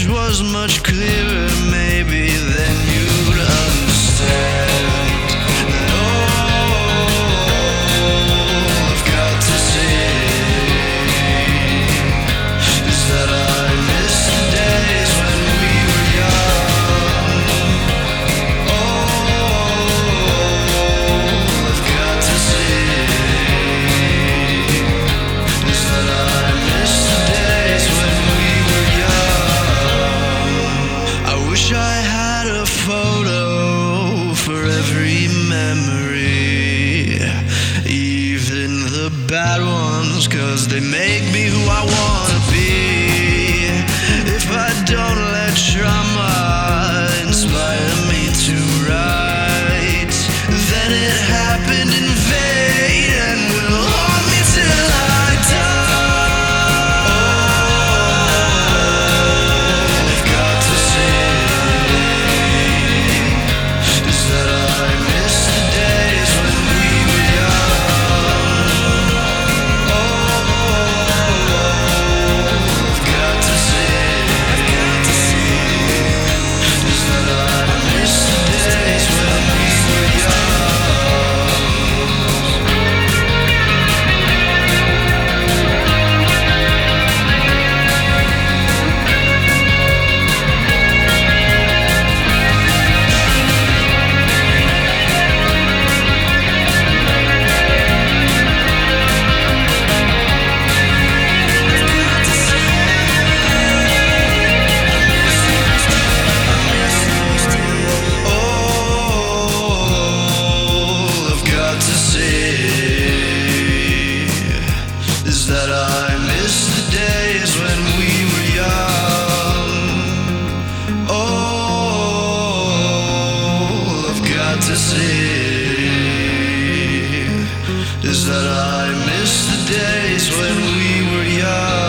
message was much clearer, maybe then you'd understand that all I've got to say is that I miss the days when we were young. All I've got to say is that I miss the days when we were young. I wish I had a photo for every memory, even the bad ones, 'cause they make me who I wanna be. If I don't let trauma inspire me to write, then it happened in vain and will haunt me till I die. All I've got to say is that I miss the days when we were young. All I've got to say is that I miss the days when we were young. All I've got to say is that I miss the days when we were young. All I've got to say is that I miss the days when we were young.